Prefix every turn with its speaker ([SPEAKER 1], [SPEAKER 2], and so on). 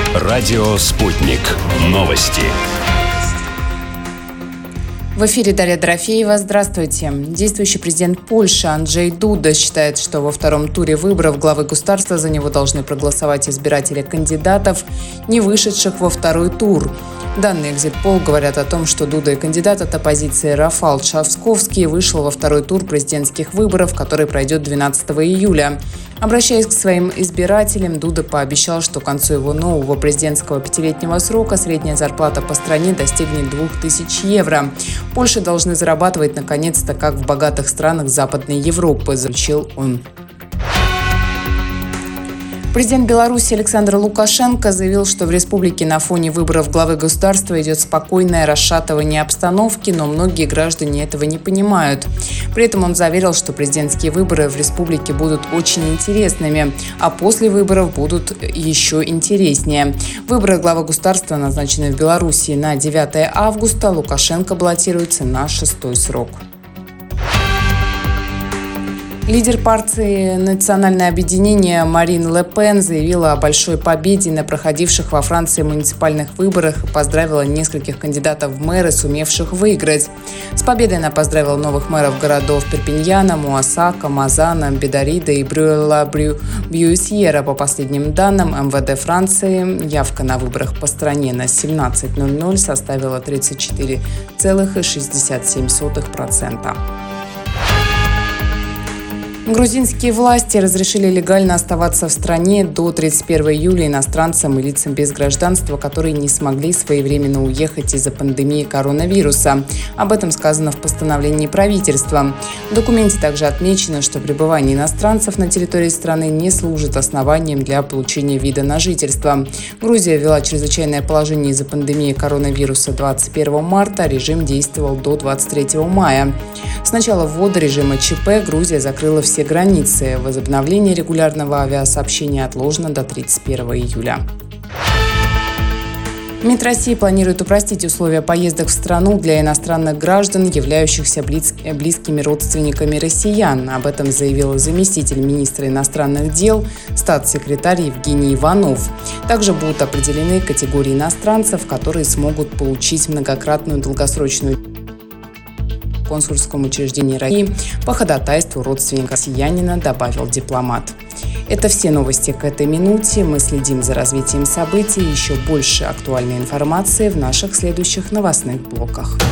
[SPEAKER 1] Радио «Спутник». Новости.
[SPEAKER 2] В эфире Дарья Дорофеева. Здравствуйте. Действующий президент Польши Анджей Дуда считает, что во втором туре выборов главы государства за него должны проголосовать избиратели кандидатов, не вышедших во второй тур. Данные экзит-пол говорят о том, что Дуда и кандидат от оппозиции Рафал Трzaskowski вышел во второй тур президентских выборов, который пройдет 12 июля. Обращаясь к своим избирателям, Дуда пообещал, что к концу его нового президентского пятилетнего срока средняя зарплата по стране достигнет 2000 евро. Польша должны зарабатывать наконец-то, как в богатых странах Западной Европы, заключил он. Президент Беларуси Александр Лукашенко заявил, что в республике на фоне выборов главы государства идет спокойное расшатывание обстановки, но многие граждане этого не понимают. При этом он заверил, что президентские выборы в республике будут очень интересными, а после выборов будут еще интереснее. Выборы главы государства назначены в Беларуси на 9 августа. Лукашенко баллотируется на 6-й срок. Лидер партии «Национальное объединение» Марин Ле Пен заявила о большой победе на проходивших во Франции муниципальных выборах и поздравила нескольких кандидатов в мэры, сумевших выиграть. С победой она поздравила новых мэров городов Перпиньяна, Муассака, Мазана, Бедарида и Брюэлла-Бьюисьера. По последним данным МВД Франции, явка на выборах по стране на 17:00 составила 34,67%. Грузинские власти разрешили легально оставаться в стране до 31 июля иностранцам и лицам без гражданства, которые не смогли своевременно уехать из-за пандемии коронавируса. Об этом сказано в постановлении правительства. В документе также отмечено, что пребывание иностранцев на территории страны не служит основанием для получения вида на жительство. Грузия ввела чрезвычайное положение из-за пандемии коронавируса 21 марта, режим действовал до 23 мая. С начала ввода режима ЧП Грузия закрыла все границы. Возобновление регулярного авиасообщения отложено до 31 июля. МИД России планирует упростить условия поездок в страну для иностранных граждан, являющихся близкими родственниками россиян. Об этом заявил заместитель министра иностранных дел, статс-секретарь Евгений Иванов. Также будут определены категории иностранцев, которые смогут получить многократную долгосрочную в консульском учреждении России по ходатайству родственника россиянина, добавил дипломат. Это все новости к этой минуте. Мы следим за развитием событий. Еще больше актуальной информации в наших следующих новостных блоках.